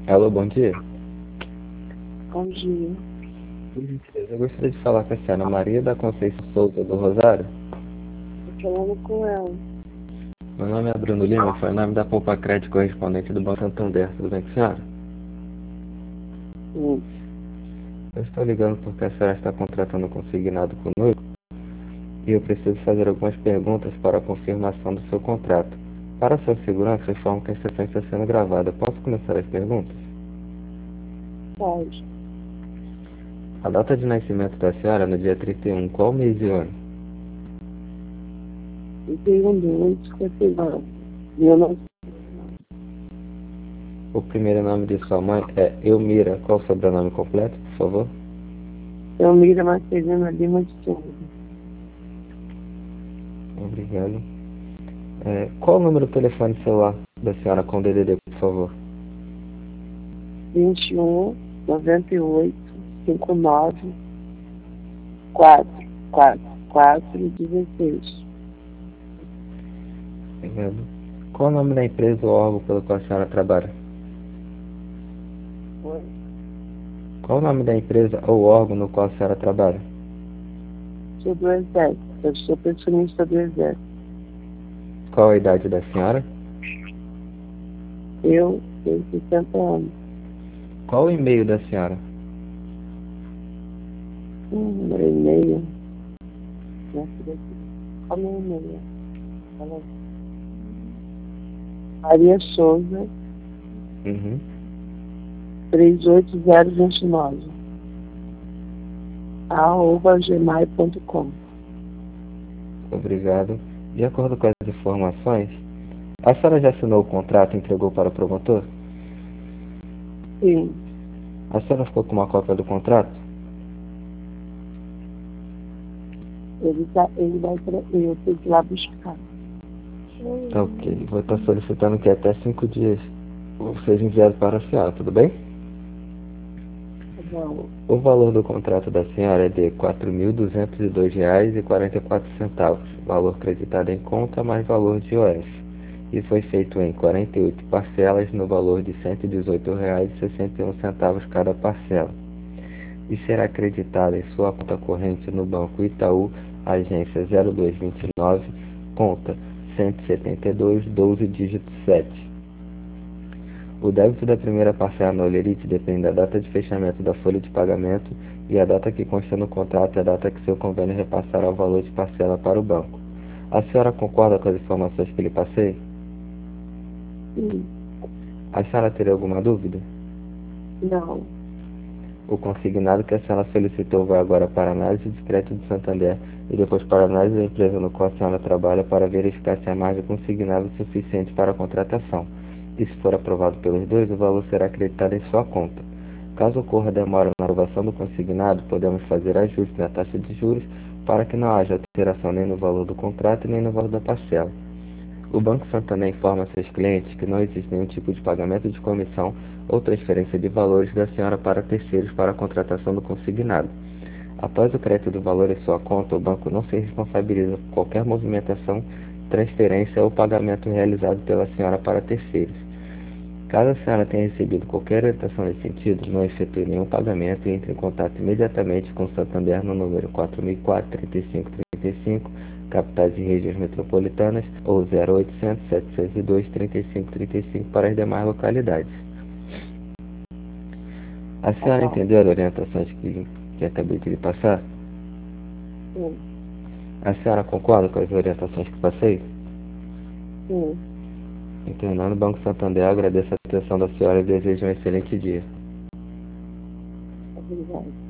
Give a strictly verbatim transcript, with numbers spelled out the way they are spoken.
Alô, bom dia. Bom dia. Por gentileza, eu gostaria de falar com a senhora Maria da Conceição Souza do Rosário. Tô falando com ela. Meu nome é Bruno Lima, foi o nome da Poupa Crédito correspondente do Banco Santander. Tudo bem com a senhora? Sim. Eu estou ligando porque a senhora está contratando um consignado conosco e eu preciso fazer algumas perguntas para a confirmação do seu contrato. Para sua segurança, eu informo que a sessão está sendo gravada. Posso começar as perguntas? Pode. A data de nascimento da senhora é no dia trinta e um, qual mês e ano? E tem um dois, cinquenta e nove. Meu nome O primeiro nome de sua mãe é Elmira. Qual o sobrenome completo, por favor? é Elmira Marcelina Lima de Souza. Obrigado. É, qual o número do telefone celular da senhora com D D D, por favor? vinte e um, noventa e oito, cinquenta e nove, quatro, quatro, quatro, dezesseis. Obrigado. Qual o nome da empresa ou órgão pelo qual a senhora trabalha? Oi? Qual o nome da empresa ou órgão no qual a senhora trabalha? Sou do Exército. Eu sou pensionista do Exército. Qual a idade da senhora? Eu tenho sessenta anos. Qual o e-mail da senhora? Um meu e-mail. Minha filha aqui. Qual é o meu e-mail? Fala aí. Maria Souza, Uhum. três oito zero dois nove. arroba gmail ponto com. Obrigado. De acordo com as informações, a senhora já assinou o contrato e entregou para o promotor? Sim, A senhora ficou com uma cópia do contrato? ele, tá, ele vai para eu tenho que ir lá buscar. Tá ok. Vou estar solicitando que até cinco dias seja enviado para a senhora, tudo bem? Tá bom. O valor do contrato da senhora é de quatro mil duzentos e dois reais e quarenta e quatro centavos, valor creditado em conta mais valor de I O F, e foi feito em quarenta e oito parcelas no valor de cento e dezoito reais e sessenta e um centavos cada parcela, e será acreditado em sua conta corrente no Banco Itaú, agência zero dois vinte e nove, conta cento e setenta e dois, doze, dígito sete. O débito da primeira parcela no Olerite depende da data de fechamento da folha de pagamento e a data que consta no contrato é a data que seu convênio repassará o valor de parcela para o banco. A senhora concorda com as informações que lhe passei? Sim, A senhora teria alguma dúvida? não. O consignado que a senhora solicitou vai agora para a análise de crédito do Santander e depois para a análise da empresa no qual a senhora trabalha para verificar se a margem consignada é suficiente para a contratação. E se for aprovado pelos dois, o valor será acreditado em sua conta. Caso ocorra demora na aprovação do consignado, podemos fazer ajustes na taxa de juros para que não haja alteração nem no valor do contrato nem no valor da parcela. O Banco Santander informa seus clientes que não existe nenhum tipo de pagamento de comissão ou transferência de valores da senhora para terceiros para a contratação do consignado. Após o crédito do valor em sua conta, o banco não se responsabiliza por qualquer movimentação, transferência ou pagamento realizado pela senhora para terceiros. Caso a senhora tenha recebido qualquer orientação nesse sentido, não efetue nenhum pagamento e entre em contato imediatamente com o Santander no número quatro mil e quatro, trinta e cinco, trinta e cinco, capitais e regiões metropolitanas, ou zero oitocentos, setecentos e dois, trinta e cinco, trinta e cinco para as demais localidades. A Tá senhora bom. entendeu as orientações que, que acabei de lhe passar? Sim, A senhora concorda com as orientações que passei? sim. Entendendo, o Banco Santander agradece a atenção da senhora e deseja um excelente dia. Obrigada.